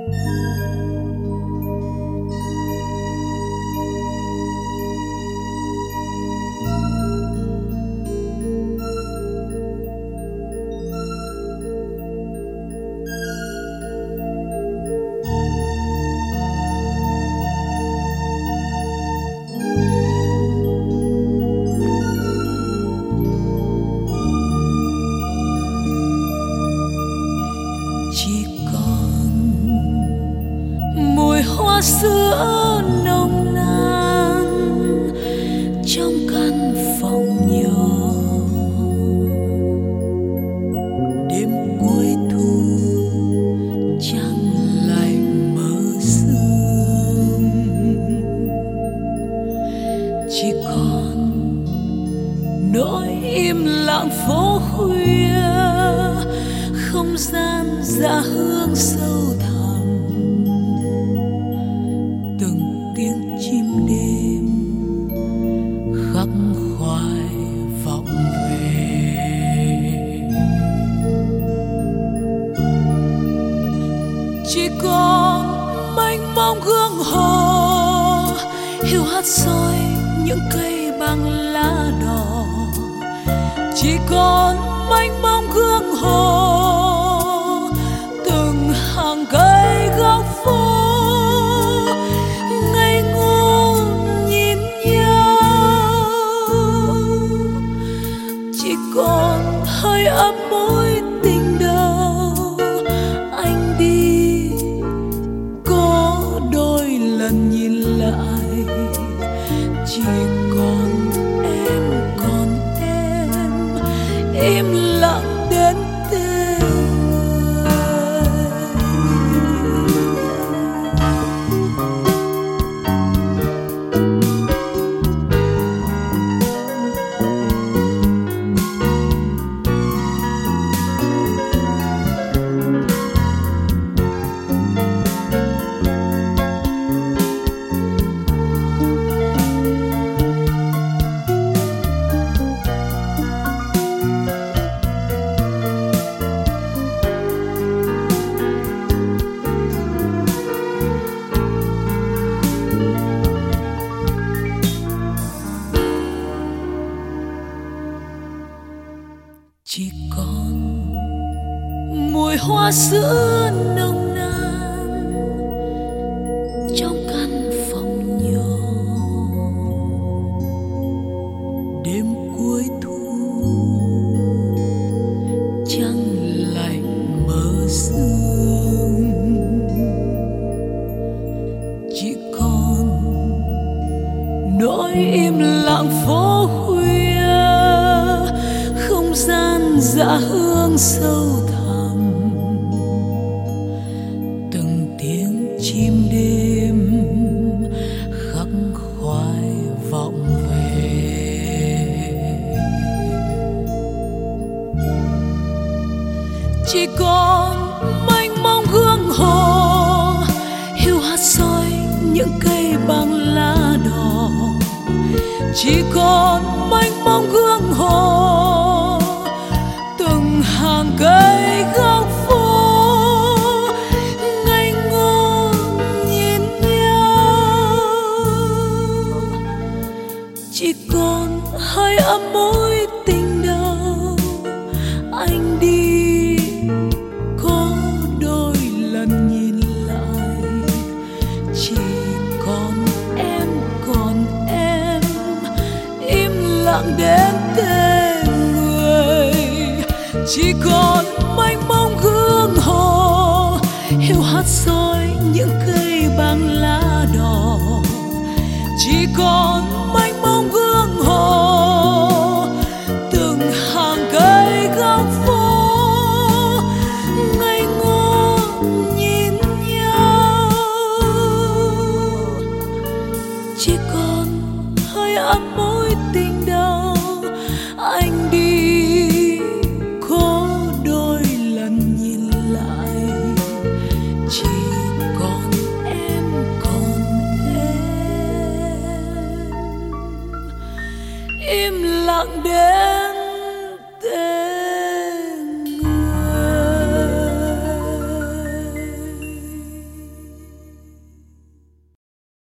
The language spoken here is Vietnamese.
Hoa sữa nồng nàn trong căn phòng nhỏ, đêm cuối thu trăng lạnh mờ sương, chỉ còn nỗi im lặng phố khuya, không gian dạ hương sâu thẳm. Chim đêm khắc khoải vọng về, chỉ còn mênh mông hương hồ hiu hắt soi những cây bằng lá đỏ, chỉ còn mênh mông hương hồ từng hàng cây góc phố. Còn hơi ấm mối tình đầu anh đi, có đôi lần nhìn lại chỉ còn em im lặng đến tên chỉ còn mùi hoa sữa nồng nàn trong căn phòng nhỏ, đêm cuối thu trăng lạnh mờ sương, chỉ còn nỗi im lặng phố khuya, không gian dạ hương sâu thẳm, từng tiếng chim đêm khắc khoải vọng về, chỉ còn mênh mông hương hồ hiu hắt soi những cây bằng lá đỏ, chỉ còn mênh mông hương hồ từng hàng cây góc phố ngây ngô nhìn nhau, chỉ còn hơi ấm mối tình đầu anh đi, có đôi lần nhìn lại chỉ còn em im lặng đến tên người, chỉ còn mênh mông hương hồ hiu hắt soi những cây bằng lá đỏ, chỉ còn mênh mông hương hồ từng hàng cây góc phố ngây ngô nhìn nhau, chỉ còn hơi ấm mối tình đầu anh đi, có đôi lần nhìn lại chỉ còn em im lặng đến